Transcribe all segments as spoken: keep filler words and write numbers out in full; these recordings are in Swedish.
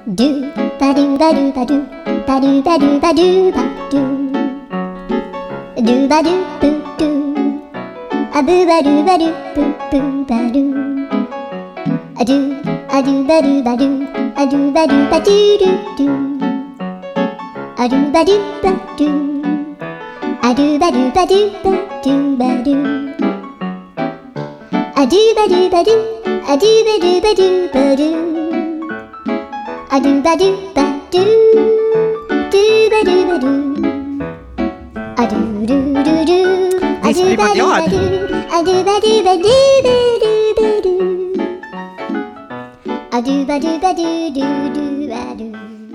Du ba du ba du ba du ba du ba du ba du ba du du ba du bu du a bu ba du ba du bu bu ba du a du a du ba du ba du a du ba du ba du du du a du ba du ba du a du ba du ba du ba du ba du a du ba du ba du a du ba du ba du ba du a du ba du ba du du ba du ba du a du du du du a du ba du ba du a du ba du ba du ba du ba du a du ba du ba du du du ba du.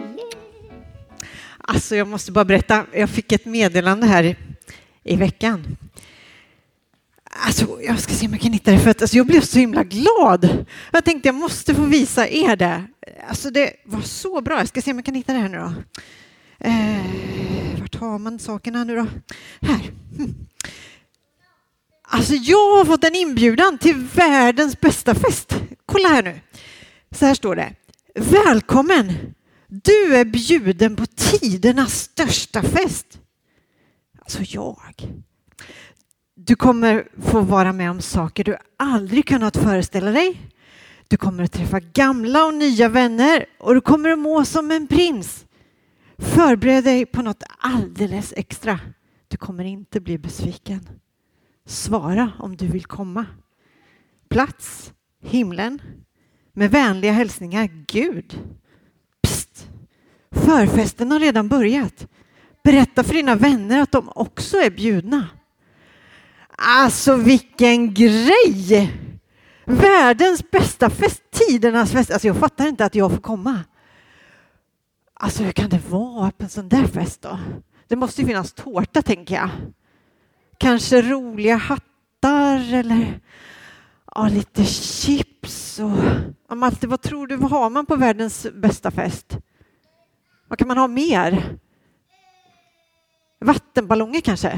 Alltså jag måste bara berätta, jag fick ett meddelande här i, i veckan. Alltså jag ska se om jag kan hitta det, för att alltså, jag blev så himla glad. Jag tänkte jag måste få visa er det. Alltså det var så bra. Jag ska se om jag kan hitta det här nu då. Eh, vart har man sakerna nu då? Här. Hm. Alltså jag har fått en inbjudan till världens bästa fest. Kolla här nu. Så här står det. Välkommen! Du är bjuden på tidernas största fest. Alltså jag. Du kommer få vara med om saker du aldrig kunnat föreställa dig. Du kommer att träffa gamla och nya vänner och du kommer att må som en prins. Förbered dig på något alldeles extra. Du kommer inte bli besviken. Svara om du vill komma. Plats, himlen. Med vänliga hälsningar, Gud. Psst. Förfesten har redan börjat. Berätta för dina vänner att de också är bjudna. Alltså vilken grej! Världens bästa fest, tidernas fest. Alltså jag fattar inte att jag får komma. Alltså hur kan det vara på en sån där fest då? Det måste ju finnas tårta, tänker jag. Kanske roliga hattar eller ja, lite chips. Och, ja, Malte, vad tror du, vad har man på världens bästa fest? Vad kan man ha mer? Vattenballonger kanske?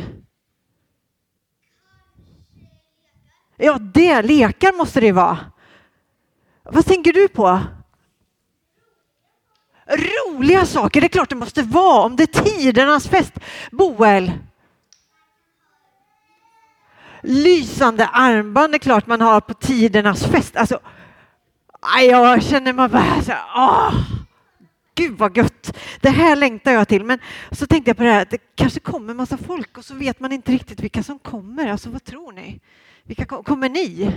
Ja, det lekar måste det vara. Vad tänker du på? Roliga saker, det är klart det måste vara. Om det är tidernas fest. Boel. Lysande armband, det är klart man har på tidernas fest. Alltså, jag känner mig bara så här, åh, gud vad gött. Det här längtar jag till. Men så tänkte jag på det här, det kanske kommer en massa folk och så vet man inte riktigt vilka som kommer. Alltså vad tror ni? Vilka kom- kommer ni?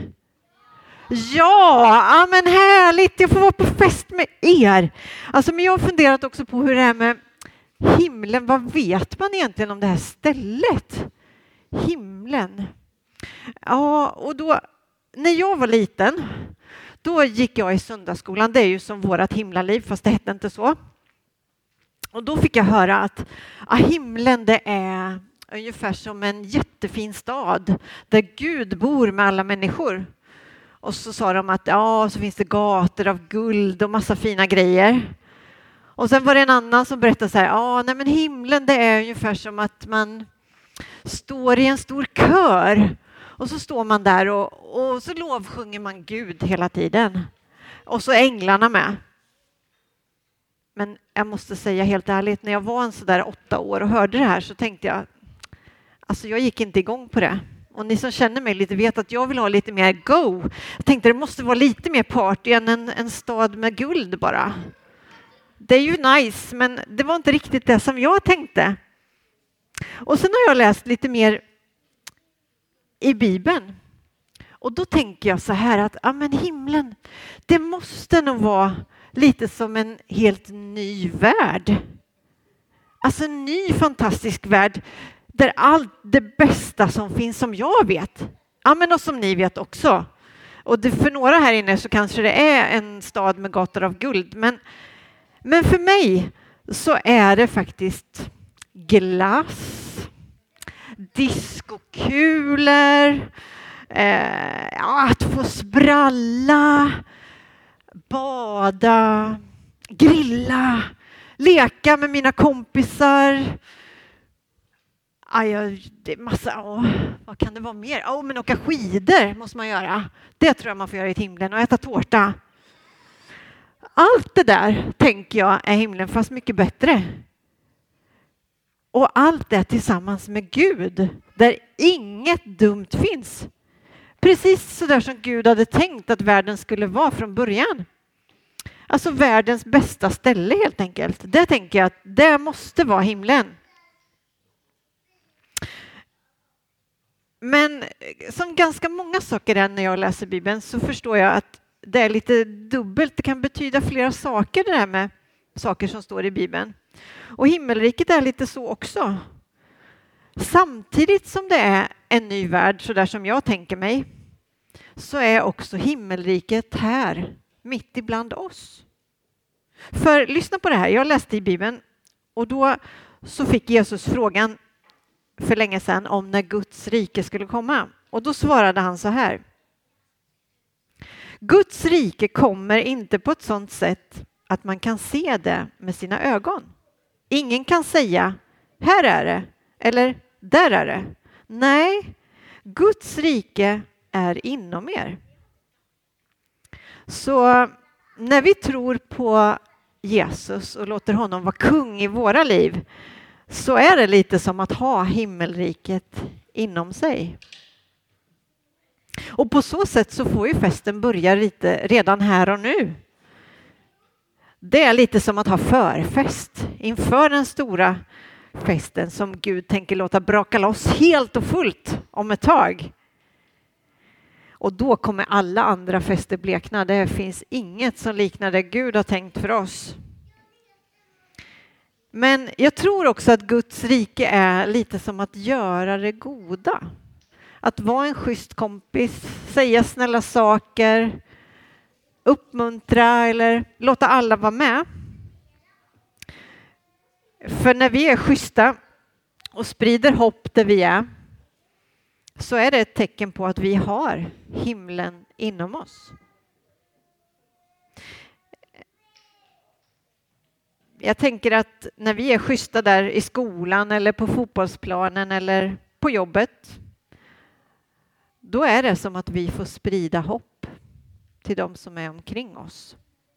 Ja, ja, men härligt. Jag får vara på fest med er. Alltså, men jag har funderat också på hur det är med himlen. Vad vet man egentligen om det här stället? Himlen. Ja, och då, när jag var liten, då gick jag i söndagsskolan. Det är ju som vårat himlaliv, fast det hette inte så. Och då fick jag höra att ja, himlen det är ungefär som en jättefin stad där Gud bor med alla människor. Och så sa de att ja, så finns det gator av guld och massa fina grejer. Och sen var det en annan som berättade så här, ja, nej men himlen det är ungefär som att man står i en stor kör. Och så står man där och, och så lovsjunger man Gud hela tiden. Och så änglarna med. Men jag måste säga helt ärligt, när jag var en så där åtta år och hörde det här så tänkte jag, alltså jag gick inte igång på det. Och ni som känner mig lite vet att jag vill ha lite mer go. Jag tänkte det måste vara lite mer party än en, en stad med guld bara. Det är ju nice, men det var inte riktigt det som jag tänkte. Och sen har jag läst lite mer i Bibeln. Och då tänker jag så här att ja, men himlen, det måste nog vara lite som en helt ny värld. Alltså en ny fantastisk värld där allt det bästa som finns som jag vet. Ja, men och som ni vet också. Och det, för några här inne så kanske det är en stad med gator av guld. Men, men för mig så är det faktiskt glass, diskokulor, eh, ja, att få spralla, bada, grilla, leka med mina kompisar. Aj, det är massa, åh, vad kan det vara mer? Åh, men åka skidor måste man göra. Det tror jag man får göra i himlen och äta tårta. allt det där tänker jag är himlen, fast mycket bättre. Och allt det tillsammans med Gud, där inget dumt finns. Precis så där som Gud hade tänkt att världen skulle vara från början. Alltså världens bästa ställe helt enkelt. Det tänker jag att det måste vara himlen. Men som ganska många saker är när jag läser Bibeln så förstår jag att det är lite dubbelt. Det kan betyda flera saker det där med saker som står i Bibeln. Och himmelriket är lite så också. Samtidigt som det är en ny värld, så där som jag tänker mig, så är också himmelriket här, mitt ibland oss. För lyssna på det här, jag läste i Bibeln och då så fick Jesus frågan för länge sedan om när Guds rike skulle komma. Och då svarade han så här. Guds rike kommer inte på ett sådant sätt att man kan se det med sina ögon. Ingen kan säga, här är det, eller där är det. Nej, Guds rike är inom er. Så när vi tror på Jesus och låter honom vara kung i våra liv, så är det lite som att ha himmelriket inom sig. Och på så sätt så får ju festen börja lite redan här och nu. Det är lite som att ha förfest inför den stora festen som Gud tänker låta braka loss helt och fullt om ett tag. Och då kommer alla andra fester blekna. Det finns inget som liknar det Gud har tänkt för oss. Men jag tror också att Guds rike är lite som att göra det goda. Att vara en schysst kompis, säga snälla saker, uppmuntra eller låta alla vara med. För när vi är schyssta och sprider hopp där vi är, så är det ett tecken på att vi har himlen inom oss. Jag tänker att när vi är schyssta där i skolan eller på fotbollsplanen eller på jobbet, då är det som att vi får sprida hopp till de som är omkring oss.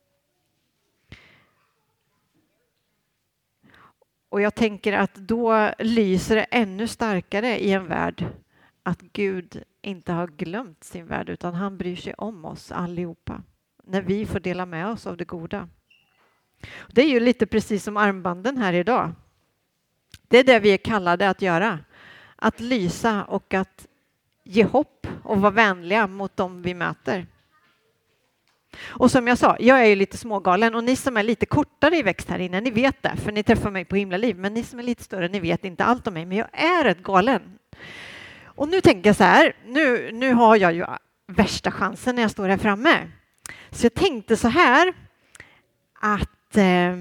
Och jag tänker att då lyser det ännu starkare i en värld att Gud inte har glömt sin värld, utan han bryr sig om oss allihopa när vi får dela med oss av det goda. Det är ju lite precis som armbanden här idag. Det är det vi är kallade att göra. Att lysa och att ge hopp och vara vänliga mot dem vi möter. Och som jag sa, jag är ju lite smågalen, och ni som är lite kortare i växt här inne, ni vet det, för ni träffar mig på Himlaliv. Men ni som är lite större, ni vet inte allt om mig, men jag är rätt galen. Och nu tänker jag så här, nu, nu har jag ju värsta chansen när jag står här framme. Så jag tänkte så här, att eh,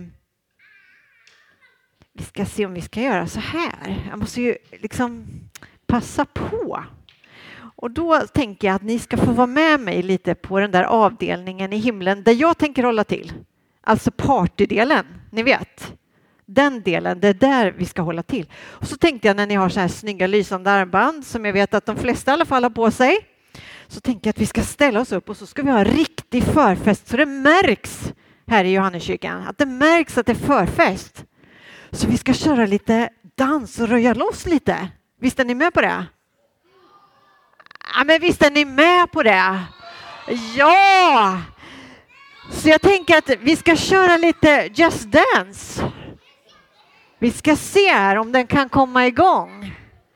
vi ska se om vi ska göra så här. Jag måste ju liksom passa på. Och då tänker jag att ni ska få vara med mig lite på den där avdelningen i himlen där jag tänker hålla till. Alltså partydelen, ni vet. Den delen, det är där vi ska hålla till. Och så tänkte jag när ni har så här snygga lysande armband som jag vet att de flesta i alla fall har på sig. Så tänkte jag att vi ska ställa oss upp och så ska vi ha en riktig förfest så det märks här i Johanneskyrkan. Att det märks att det är förfest. Så vi ska köra lite dans och röja loss lite. Visst är ni med på det? Ja, men visst är ni med på det? Ja! Så jag tänker att vi ska köra lite Just Dance. Vi ska se här om den kan komma igång.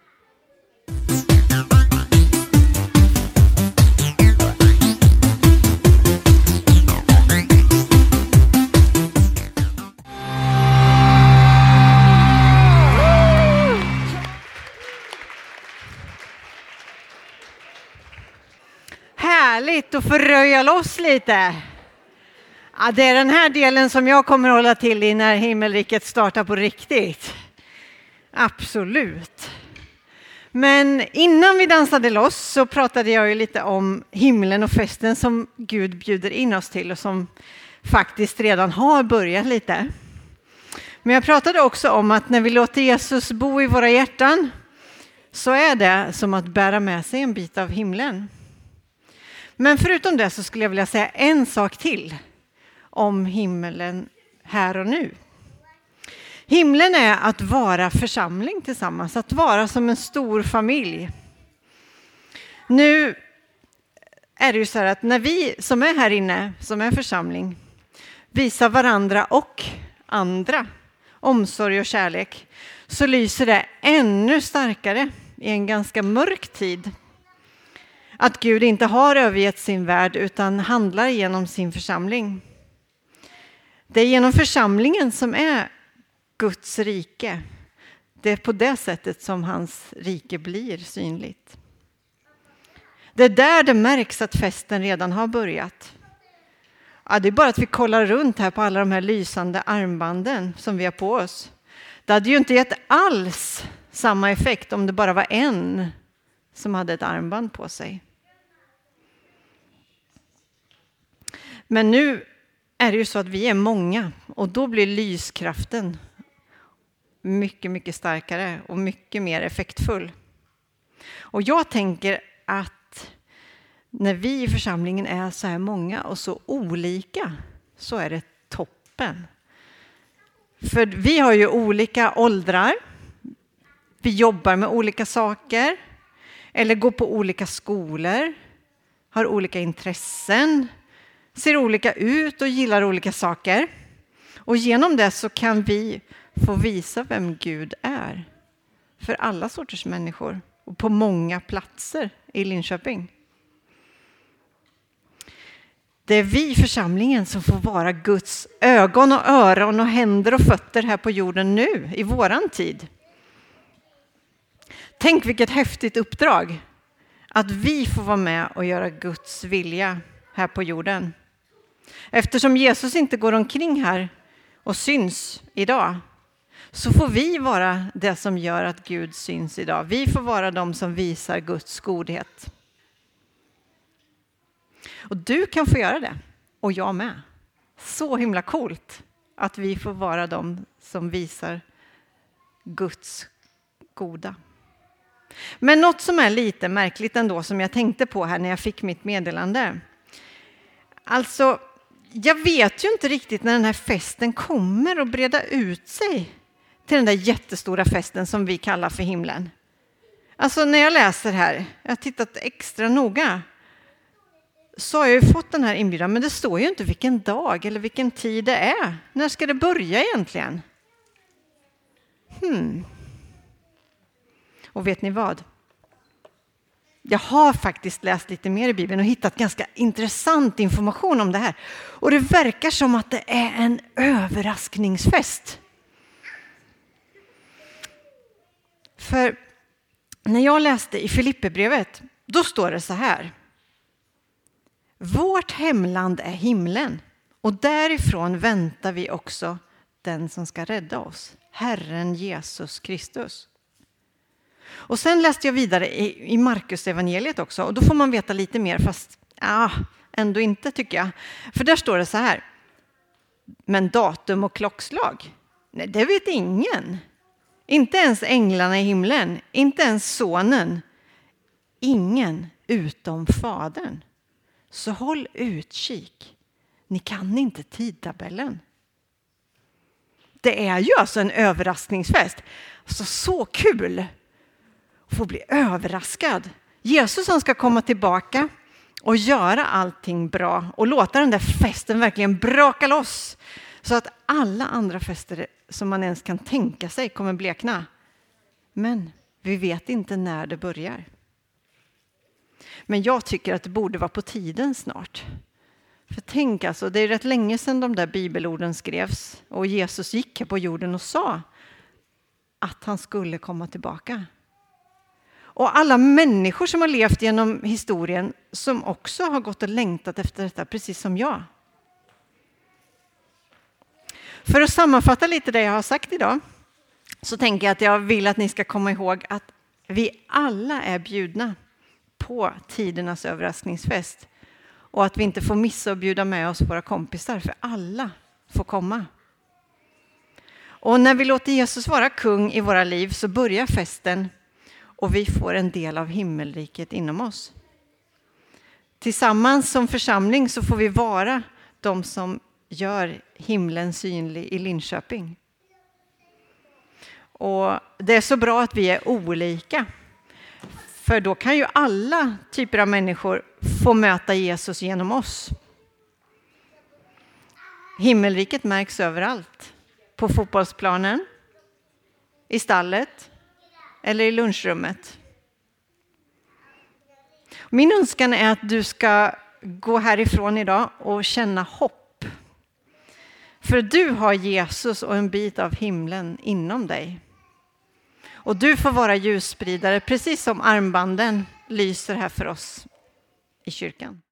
Härligt att få röja loss lite. Ja, det är den här delen som jag kommer hålla till i när himmelriket startar på riktigt. Absolut. Men innan vi dansade loss så pratade jag ju lite om himlen och festen som Gud bjuder in oss till och som faktiskt redan har börjat lite. Men jag pratade också om att när vi låter Jesus bo i våra hjärtan så är det som att bära med sig en bit av himlen. Men förutom det så skulle jag vilja säga en sak till. om himlen här och nu. Himlen är att vara församling tillsammans, att vara som en stor familj. Nu är det ju så här att när vi som är här inne, som är församling, visar varandra och andra omsorg och kärlek, så lyser det ännu starkare i en ganska mörk tid. Att Gud inte har övergett sin värld utan handlar genom sin församling. Det är genom församlingen som är Guds rike. Det är på det sättet som hans rike blir synligt. Det är där det märks att festen redan har börjat. Ja, det är bara att vi kollar runt här på alla de här lysande armbanden som vi har på oss. Det hade ju inte gett alls samma effekt om det bara var en som hade ett armband på sig. Men nu är det ju så att vi är många och då blir lyskraften mycket, mycket starkare och mycket mer effektfull. Och jag tänker att när vi i församlingen är så här många och så olika så är det toppen. För vi har ju olika åldrar, vi jobbar med olika saker eller går på olika skolor, har olika intressen, ser olika ut och gillar olika saker. Och genom det så kan vi få visa vem Gud är för alla sorters människor och på många platser i Linköping. Det är vi i församlingen som får vara Guds ögon och öron och händer och fötter här på jorden nu, i våran tid. Tänk vilket häftigt uppdrag att vi får vara med och göra Guds vilja här på jorden. Eftersom Jesus inte går omkring här och syns idag, så får vi vara det som gör att Gud syns idag. Vi får vara de som visar Guds godhet. Och du kan få göra det, och jag med. Så himla coolt att vi får vara de som visar Guds goda. Men något som är lite märkligt ändå, som jag tänkte på här när jag fick mitt meddelande. Alltså, jag vet ju inte riktigt när den här festen kommer att breda ut sig till den där jättestora festen som vi kallar för himlen. Alltså när jag läser här, jag har tittat extra noga, så har jag ju fått den här inbjudan, men det står ju inte vilken dag eller vilken tid det är. När ska det börja egentligen? Hmm. Och vet ni vad? Jag har faktiskt läst lite mer i Bibeln och hittat ganska intressant information om det här. Och det verkar som att det är en överraskningsfest. För när jag läste i Filipperbrevet, då står det så här. Vårt hemland är himlen, och därifrån väntar vi också den som ska rädda oss, Herren Jesus Kristus. Och sen läste jag vidare i, i Markus evangeliet också, och då får man veta lite mer, fast ah, ändå inte tycker jag. För där står det så här, men datum och klockslag, nej, det vet ingen. Inte ens änglarna i himlen, inte ens sonen, ingen utom fadern. Så håll utkik. Ni kan inte tidtabellen. Det är ju alltså en överraskningsfest. Så, så kul att få bli överraskad. Jesus han ska komma tillbaka och göra allting bra. Och låta den där festen verkligen braka loss. Så att alla andra fester som man ens kan tänka sig kommer blekna. Men vi vet inte när det börjar. Men jag tycker att det borde vara på tiden snart. För tänk alltså, det är rätt länge sedan de där bibelorden skrevs. Och Jesus gick här på jorden och sa att han skulle komma tillbaka. Och alla människor som har levt genom historien som också har gått och längtat efter detta, precis som jag. För att sammanfatta lite det jag har sagt idag, så tänker jag att jag vill att ni ska komma ihåg att vi alla är bjudna på tidernas överraskningsfest. Och att vi inte får missa att bjuda med oss våra kompisar, för alla får komma. Och när vi låter Jesus vara kung i våra liv så börjar festen och vi får en del av himmelriket inom oss. Tillsammans som församling så får vi vara de som gör himlen synlig i Linköping. Och det är så bra att vi är olika. För då kan ju alla typer av människor få möta Jesus genom oss. Himmelriket märks överallt. På fotbollsplanen, i stallet eller i lunchrummet. Min önskan är att du ska gå härifrån idag och känna hopp. För du har Jesus och en bit av himlen inom dig. Och du får vara ljusspridare, precis som armbanden lyser här för oss i kyrkan.